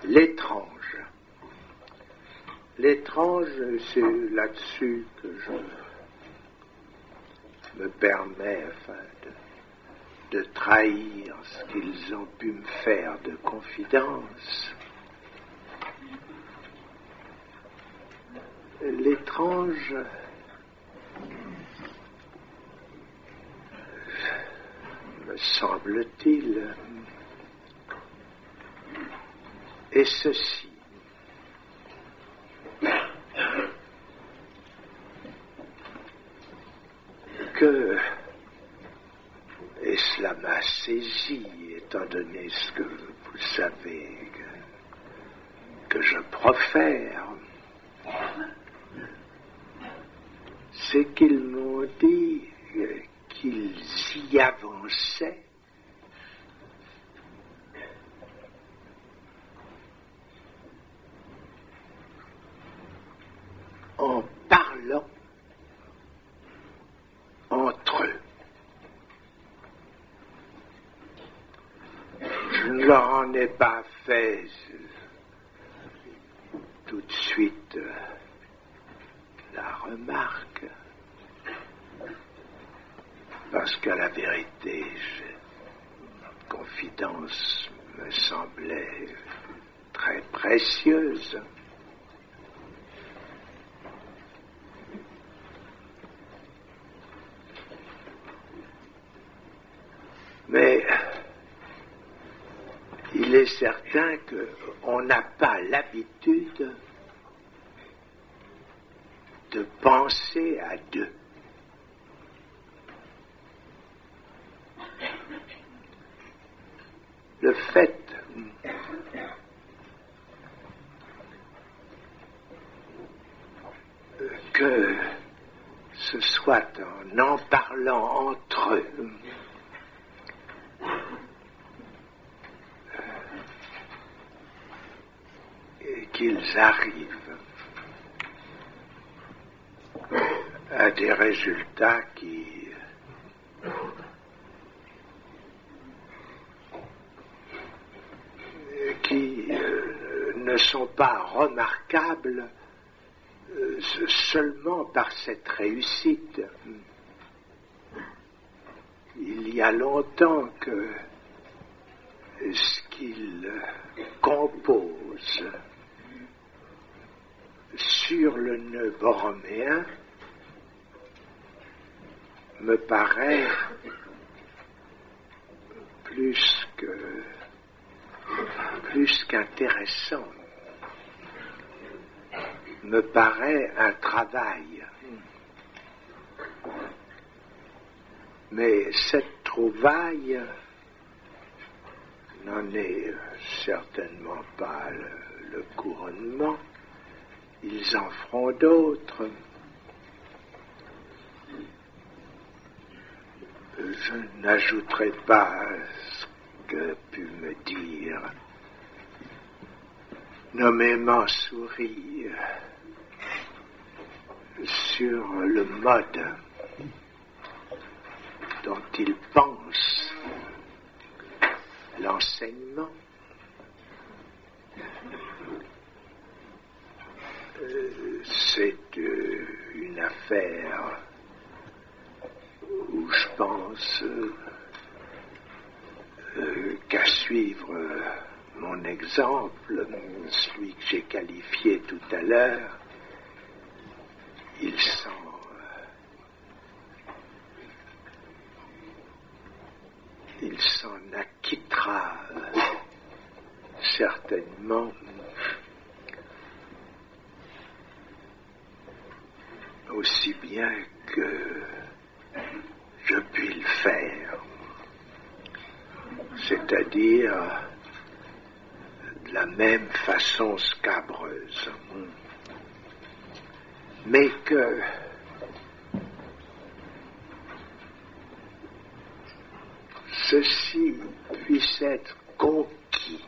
L'étrange. L'étrange, c'est là-dessus que je me permets de trahir ce qu'ils ont pu me faire de confidence. L'étrange, me semble-t-il, est ceci. Que, et cela m'a saisi, étant donné ce que vous savez que je profère, c'est qu'ils m'ont dit qu'ils y avançaient en parlant entre eux. Je ne leur en ai pas fait tout de suite la remarque, parce qu'à la vérité, cette confidence me semblait très précieuse. Mais il est certain qu'on n'a pas l'habitude de penser à deux. Le fait que ce soit en parlant entre eux qu'ils arrivent à des résultats qui ne sont pas remarquables seulement par cette réussite. Il y a longtemps que ce qu'ils composent sur le nœud borroméen me paraît plus qu'intéressant, me paraît un travail. Mais cette trouvaille n'en est certainement pas le couronnement. Ils en feront d'autres. Je n'ajouterai pas ce que pu me dire nommément Souris sur le mode dont il pense l'enseignement. C'est une affaire où je pense qu'à suivre mon exemple, celui que j'ai qualifié tout à l'heure, il s'en acquittera certainement aussi bien que je puis le faire, c'est-à-dire de la même façon scabreuse, mais que ceci puisse être conquis,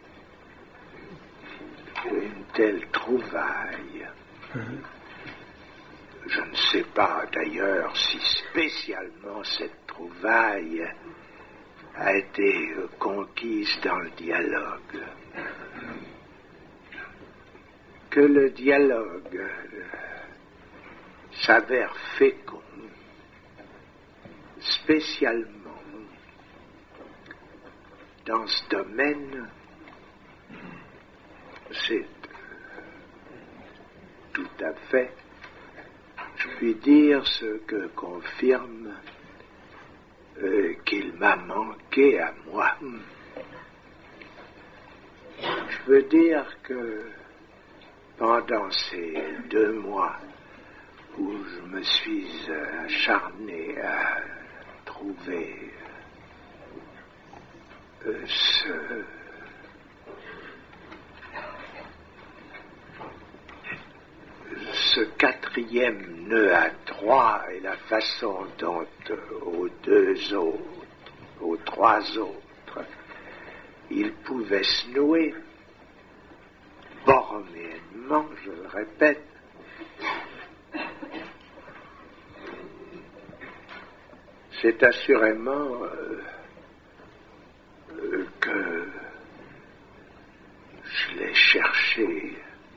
une telle trouvaille. Je ne sais pas d'ailleurs si spécialement cette trouvaille a été conquise dans le dialogue. que le dialogue s'avère fécond, spécialement dans ce domaine, c'est tout à fait, je puis dire, ce que confirme qu'il m'a manqué à moi. Je veux dire que pendant ces 2 mois où je me suis acharné à trouver ce 4e nœud à 3 et la façon dont aux 3 autres, il pouvait se nouer, borroméennement, je le répète, c'est assurément que je l'ai cherché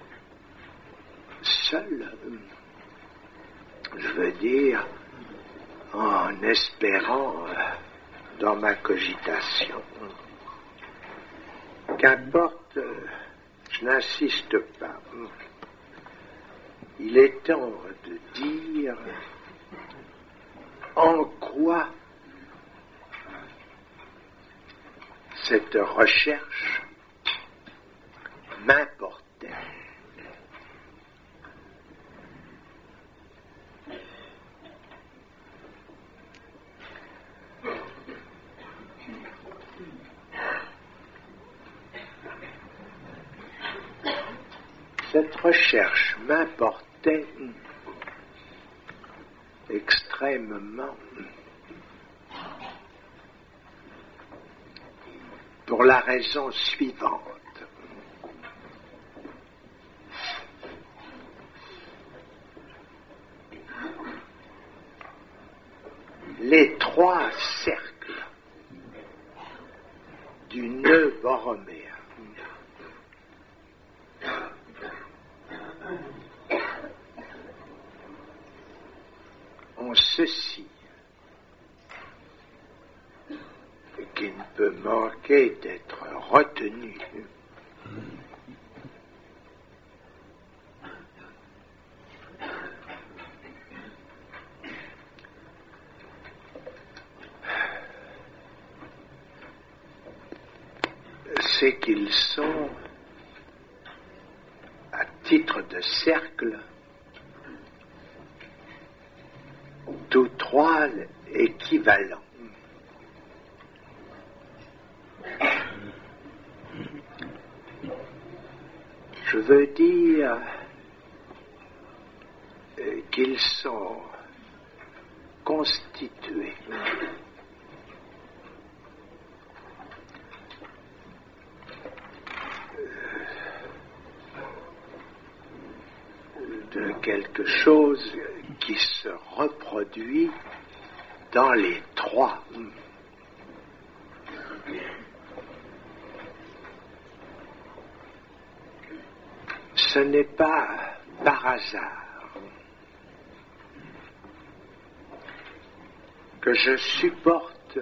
seul, je veux dire, en espérant dans ma cogitation. Qu'importe, je n'insiste pas. Il est temps de dire en quoi cette recherche m'importait. Cette recherche m'importait extrêmement pour la raison suivante. Les 3 cercles du nœud borroméen ont ceci qui ne peut manquer d'être retenu. C'est qu'ils sont, à titre de cercle, tous 3 équivalents. Je veux dire qu'ils sont constitués de quelque chose qui se reproduit dans les 3. Ce n'est pas par hasard que je supporte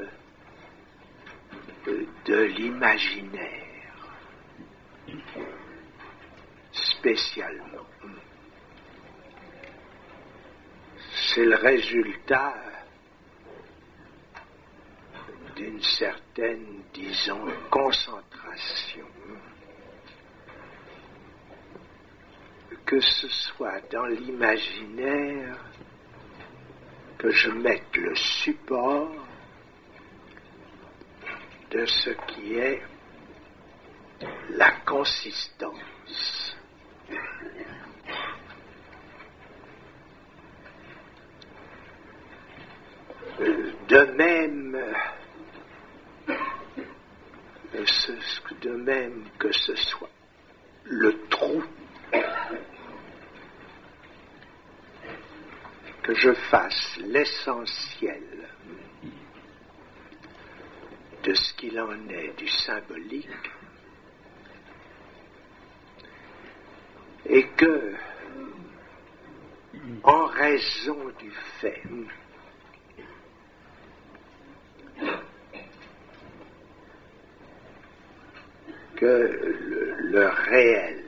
de l'imaginaire spécialement. C'est le résultat d'une certaine, disons, concentration. Que ce soit dans l'imaginaire, que je mette le support de ce qui est la consistance. De même que ce soit le trou, que je fasse l'essentiel de ce qu'il en est du symbolique, et que, en raison du fait que le réel,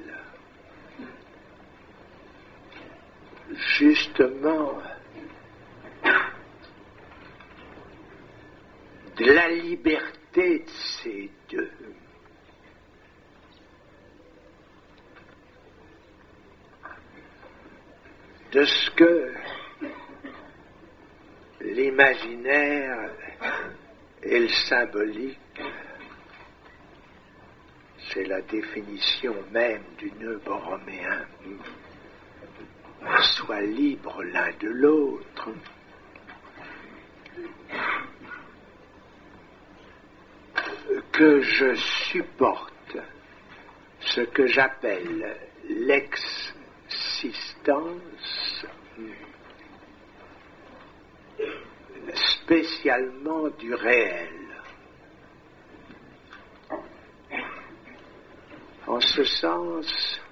justement, de la liberté de ces deux, de ce que l'imaginaire et le symbolique, c'est la définition même du nœud borroméen, soient libres l'un de l'autre. Que je supporte ce que j'appelle l'existence, spécialement du réel. En ce sens,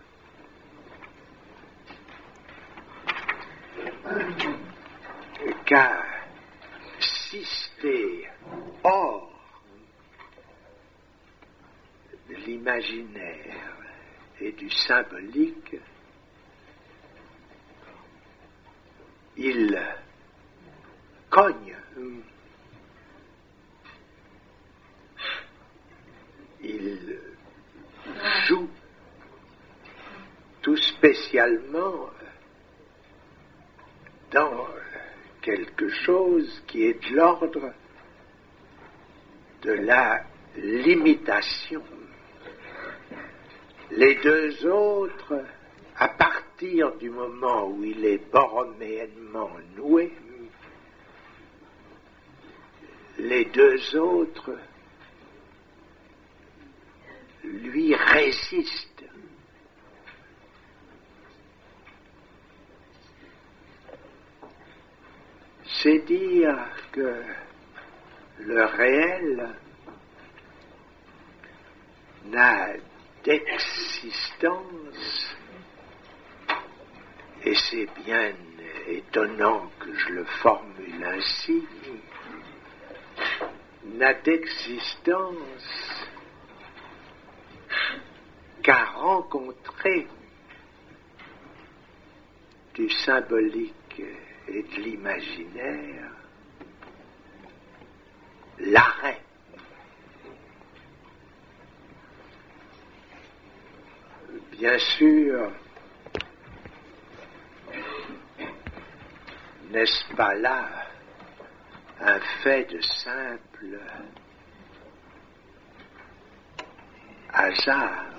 car sister hors de l'imaginaire et du symbolique, il cogne, il joue tout spécialement dans quelque chose qui est de l'ordre de la limitation. Les deux autres, à partir du moment où il est borroméennement noué, les deux autres lui résistent. C'est dire que le réel n'a d'existence, et c'est bien étonnant que je le formule ainsi, n'a d'existence qu'à rencontrer du symbolique et de l'imaginaire l'arrêt. Bien sûr, n'est-ce pas là un fait de simple hasard?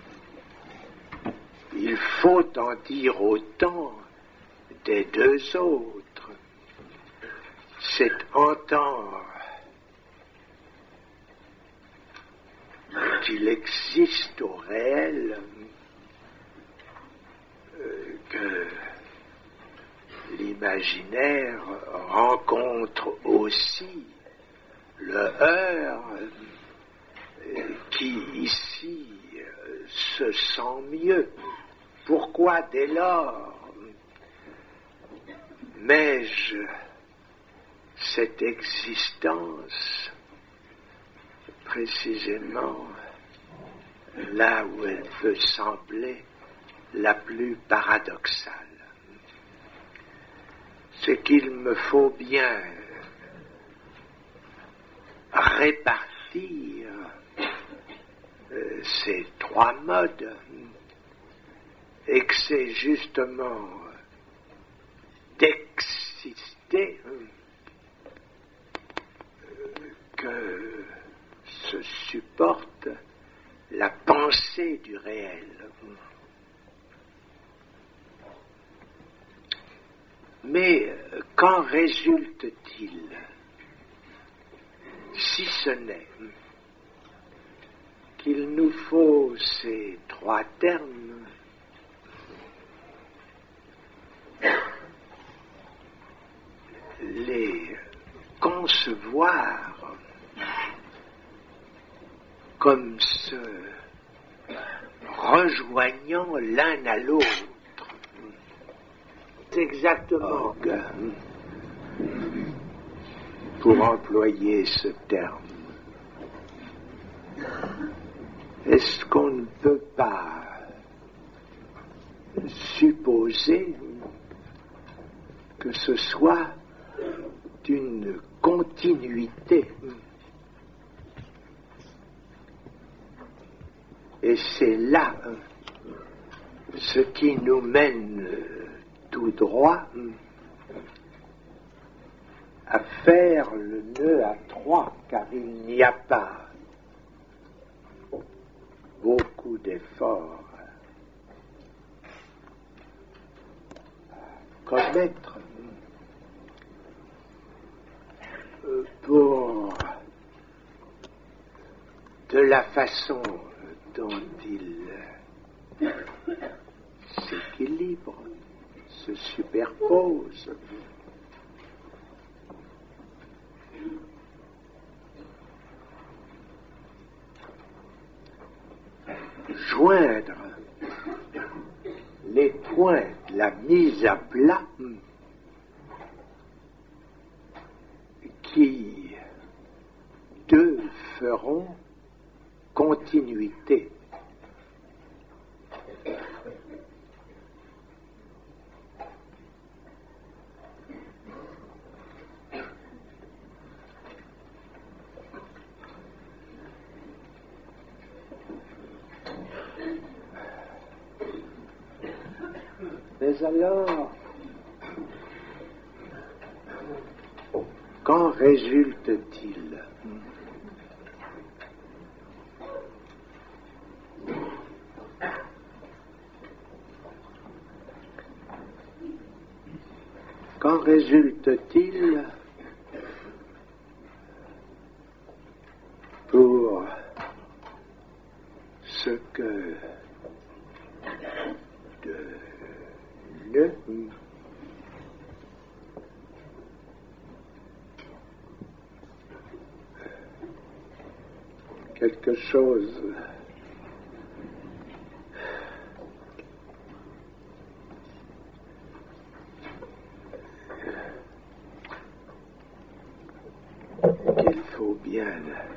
Il faut en dire autant des deux autres. C'est entendre qu'il existe au réel que l'imaginaire rencontre aussi le heurt qui ici se sent mieux. Pourquoi dès lors mets-je cette existence précisément là où elle peut sembler la plus paradoxale? C'est qu'il me faut bien répartir ces trois modes et que c'est justement d'exister que se supporte la pensée du réel. Mais qu'en résulte-t-il, si ce n'est qu'il nous faut ces trois termes les concevoir comme se rejoignant l'un à l'autre. Exactement. Pour employer ce terme, est-ce qu'on ne peut pas supposer que ce soit une continuité? Et c'est là ce qui nous mène tout droit à faire le nœud à 3, car il n'y a pas beaucoup d'efforts à commettre pour, de la façon dont il s'équilibre, se superpose, joindre les points de la mise à plat qui, deux, feront continuité. Mais alors, qu'en résulte-t-il? Qu'en résulte-t-il pour ce que de nœud quelque chose qu'il faut bien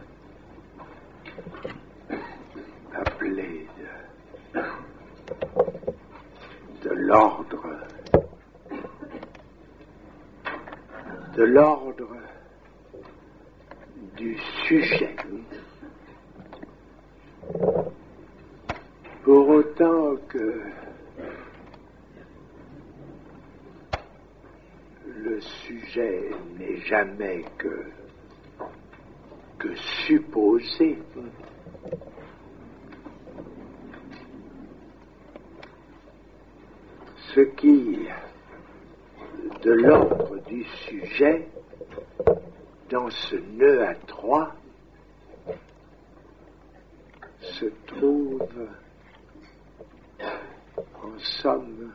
appeler de l'ordre du sujet. Pour autant que le sujet n'est jamais que supposé, ce qui, de l'ordre du sujet, dans ce nœud à 3, se trouve en somme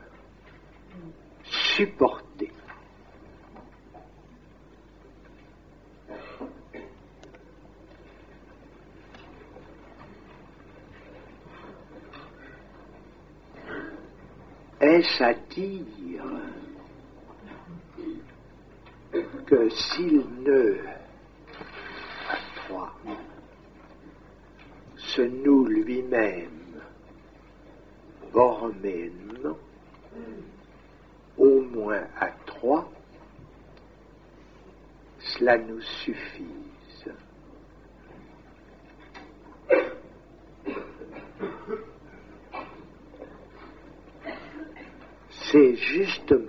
supporté. Est-ce à dire que si le nœud à 3 se noue lui-même bornément, au moins à 3, cela nous suffise? C'est justement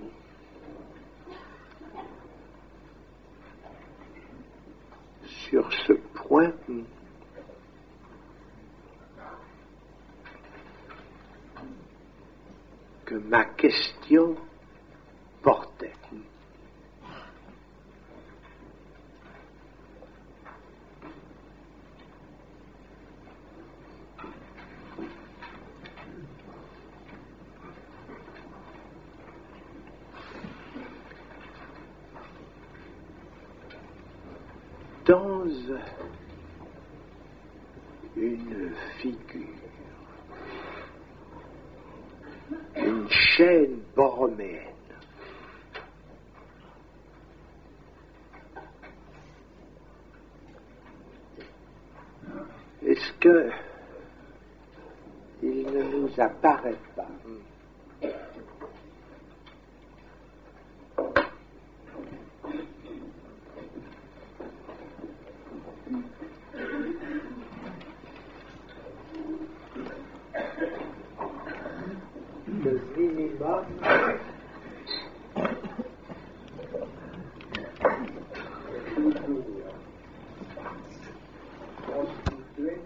sur ce point que ma question portait. Dans une figure chaîne borroméenne. Est-ce que il ne nous apparaît pas le minimum constitué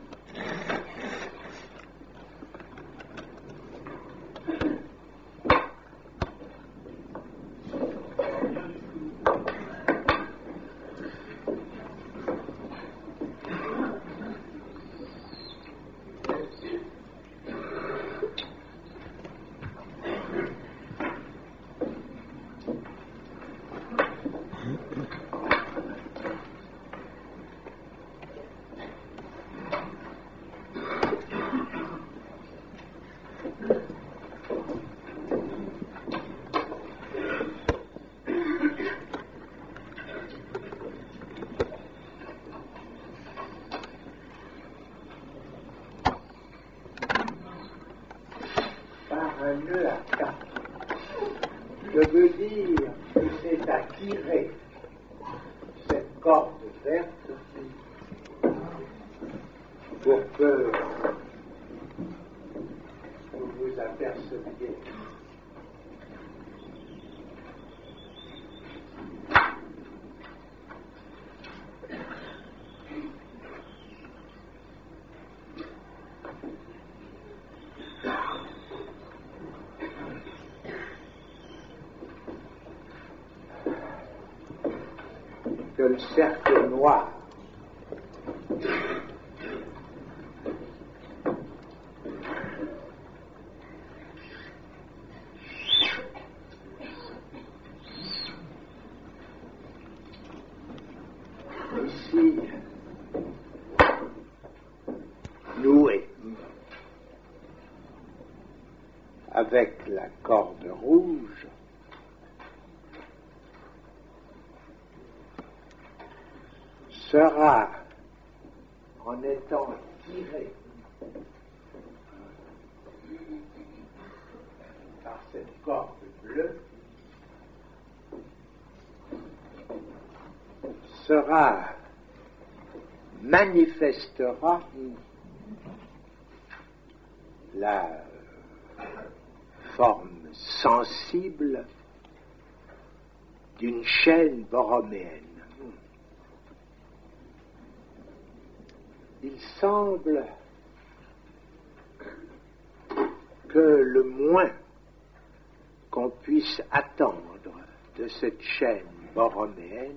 un nœud à quatre. Je veux dire que c'est à tirer cette corde verte pour que vous vous aperceviez que le cercle noir ici noué avec la corde rouge sera, en étant tiré par cette corde bleue, manifestera la forme sensible d'une chaîne borroméenne. Il semble que le moins qu'on puisse attendre de cette chaîne borroméenne,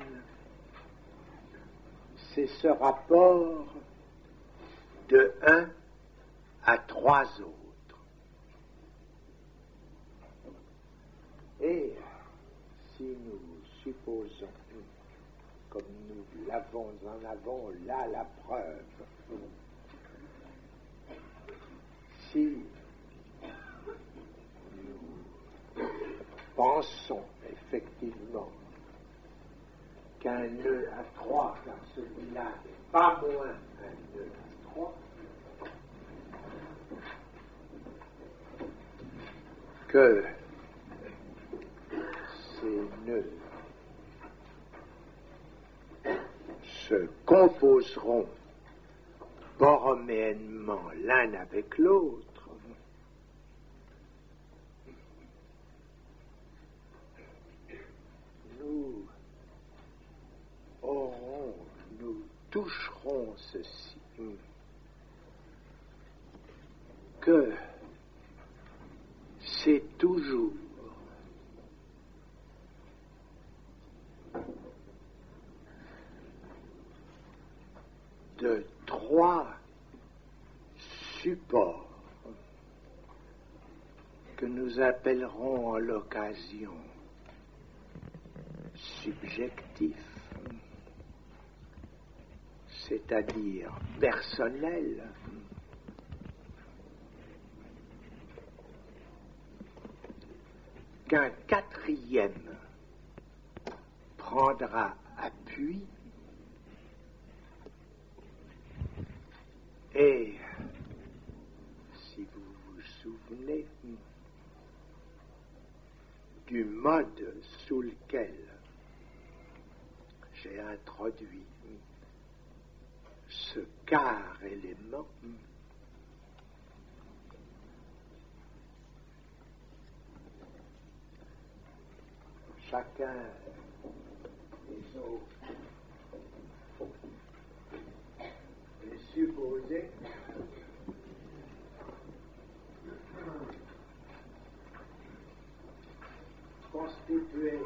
c'est ce rapport de 1 à 3 autres. Et si nous supposons, comme nous en avons là la preuve, si nous pensons effectivement qu'un nœud à 3, car celui-là n'est pas moins un nœud à 3, que ces nœuds se composeront borroméennement l'un avec l'autre, nous toucherons ceci, que c'est toujours de 3 supports que nous appellerons en l'occasion subjectifs, c'est-à-dire personnels, qu'un quatrième prendra appui et, si vous vous souvenez, du mode sous lequel j'ai introduit ce quart élément, chacun des autres est supposé constituer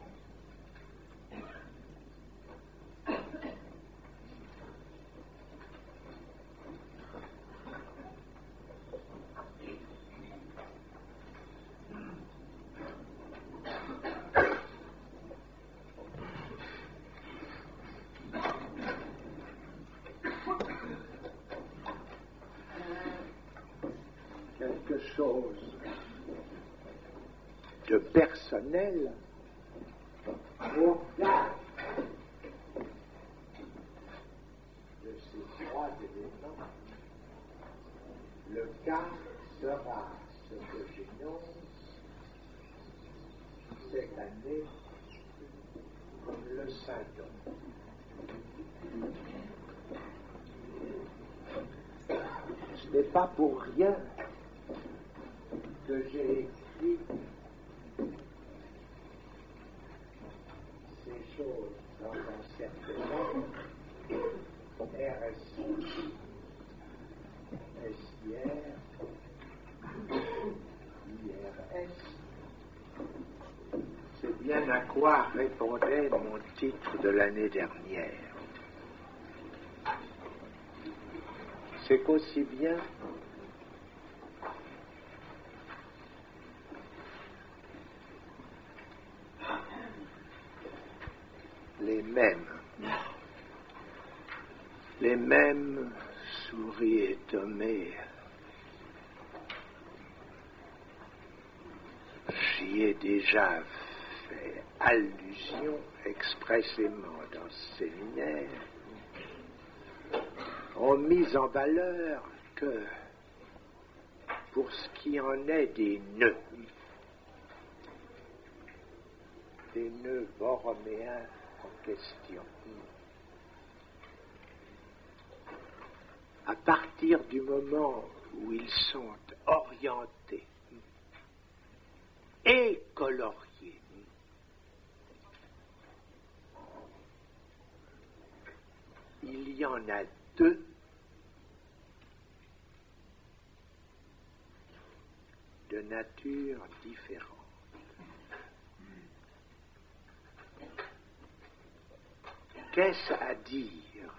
quelque chose de personnel au gage de ces trois éléments. Le cas sera ce que j'énonce cette année comme le symptôme. Ce n'est pas pour rien que j'ai écrit ces choses dans un certain nombre, RSI, SIR, IRS. C'est bien à quoi répondait mon titre de l'année dernière. C'est qu'aussi bien les mêmes souris étommées, j'y ai déjà fait allusion expressément dans ce séminaire, ont mis en valeur que, pour ce qui en est des nœuds borroméens en question, à partir du moment où ils sont orientés et coloriés, il y en a deux de nature différente. Qu'est-ce à dire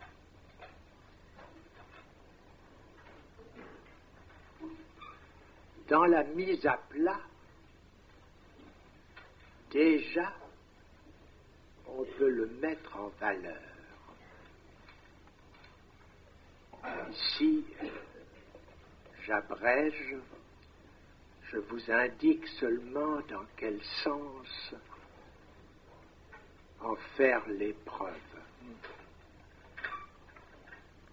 dans la mise à plat? Déjà, on peut le mettre en valeur. Ici, j'abrège, je vous indique seulement dans quel sens en faire l'épreuve.